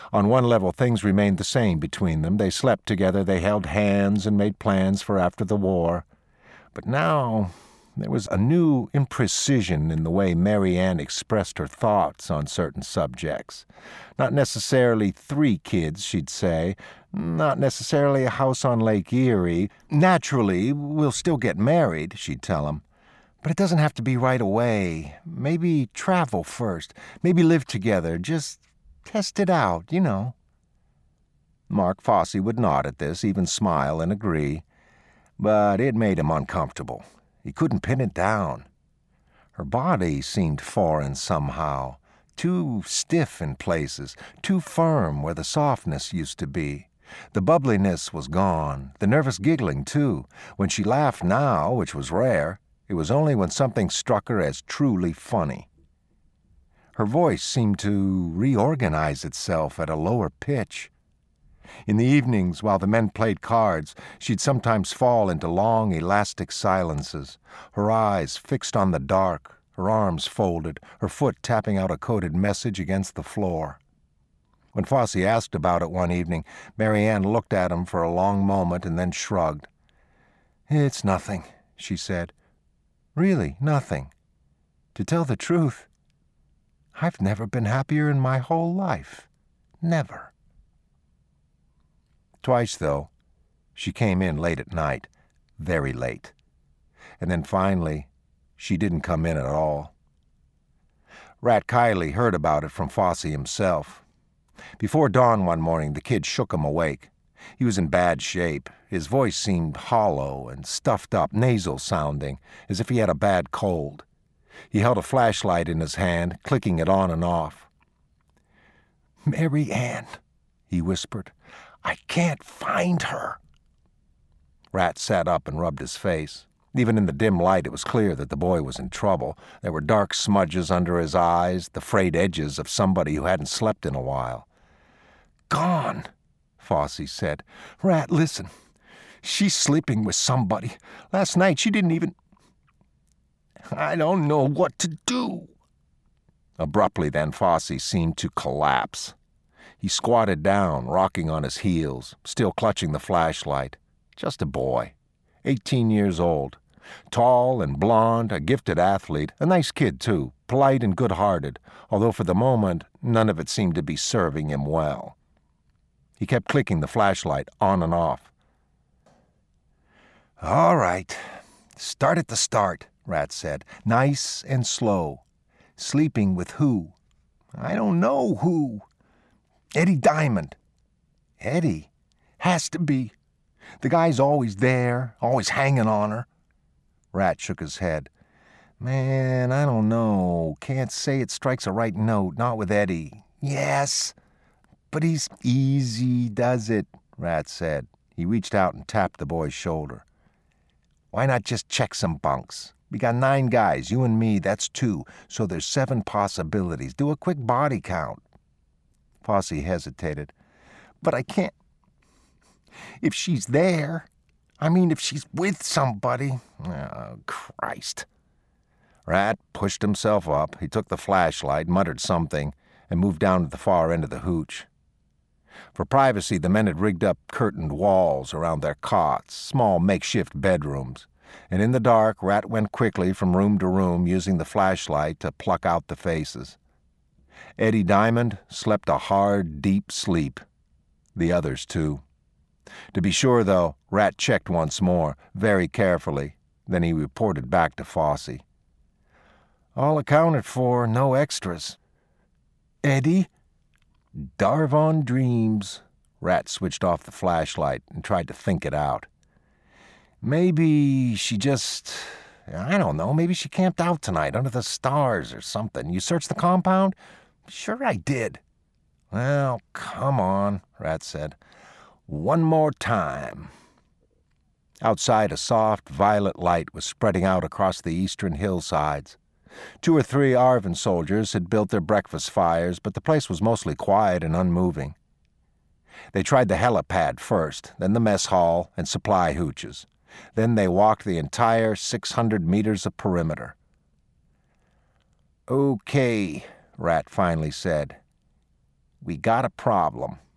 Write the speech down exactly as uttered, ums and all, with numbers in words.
On one level, things remained the same between them. They slept together, they held hands and made plans for after the war. But now there was a new imprecision in the way Mary Ann expressed her thoughts on certain subjects. Not necessarily three kids, she'd say. Not necessarily a house on Lake Erie. Naturally, we'll still get married, she'd tell him. But it doesn't have to be right away. Maybe travel first. Maybe live together. Just test it out, you know. Mark Fosse would nod at this, even smile and agree. But it made him uncomfortable. He couldn't pin it down. Her body seemed foreign somehow, too stiff in places, too firm where the softness used to be. The bubbliness was gone, the nervous giggling too. When she laughed now, which was rare, it was only when something struck her as truly funny. Her voice seemed to reorganize itself at a lower pitch. In the evenings, while the men played cards, she'd sometimes fall into long, elastic silences, her eyes fixed on the dark, her arms folded, her foot tapping out a coded message against the floor. When Fosse asked about it one evening, Mary Ann looked at him for a long moment and then shrugged. "It's nothing," she said. "Really, nothing. To tell the truth, I've never been happier in my whole life. Never." Twice, though, she came in late at night, very late. And then finally, she didn't come in at all. Rat Kiley heard about it from Fosse himself. Before dawn one morning, the kid shook him awake. He was in bad shape. His voice seemed hollow and stuffed up, nasal-sounding, as if he had a bad cold. He held a flashlight in his hand, clicking it on and off. "Mary Ann," he whispered, "I can't find her." Rat sat up and rubbed his face. Even in the dim light, it was clear that the boy was in trouble. There were dark smudges under his eyes, the frayed edges of somebody who hadn't slept in a while. "Gone," Fosse said. "Rat, listen. She's sleeping with somebody. Last night she didn't even... I don't know what to do." Abruptly then, Fosse seemed to collapse. He squatted down, rocking on his heels, still clutching the flashlight. Just a boy, eighteen years old. Tall and blond, a gifted athlete, a nice kid, too, polite and good-hearted, although for the moment none of it seemed to be serving him well. He kept clicking the flashlight on and off. "All right. Start at the start," Rat said. "Nice and slow. Sleeping with who?" "I don't know who." "Eddie Diamond." "Eddie? Has to be. The guy's always there, always hanging on her." Rat shook his head. "Man, I don't know. Can't say it strikes a right note, not with Eddie." "Yes, but he's..." "Easy does it," Rat said. He reached out and tapped the boy's shoulder. "Why not just check some bunks? We got nine guys, you and me, that's two, so there's seven possibilities. Do a quick body count." Fosse hesitated. "But I can't... If she's there... I mean, if she's with somebody... Oh, Christ." Rat pushed himself up. He took the flashlight, muttered something, and moved down to the far end of the hooch. For privacy, the men had rigged up curtained walls around their cots, small makeshift bedrooms, and in the dark, Rat went quickly from room to room, using the flashlight to pluck out the faces. Eddie Diamond slept a hard, deep sleep. The others, too. To be sure, though, Rat checked once more, very carefully. Then he reported back to Fosse. "All accounted for, no extras." "Eddie?" "Darvon dreams." Rat switched off the flashlight and tried to think it out. "Maybe she just... I don't know, maybe she camped out tonight under the stars or something. You searched the compound?" "Sure I did." "Well, come on," Rat said. "One more time." Outside, a soft, violet light was spreading out across the eastern hillsides. Two or three Arvin soldiers had built their breakfast fires, but the place was mostly quiet and unmoving. They tried the helipad first, then the mess hall and supply hooches. Then they walked the entire six hundred meters of perimeter. "Okay," Rat finally said. We got a problem.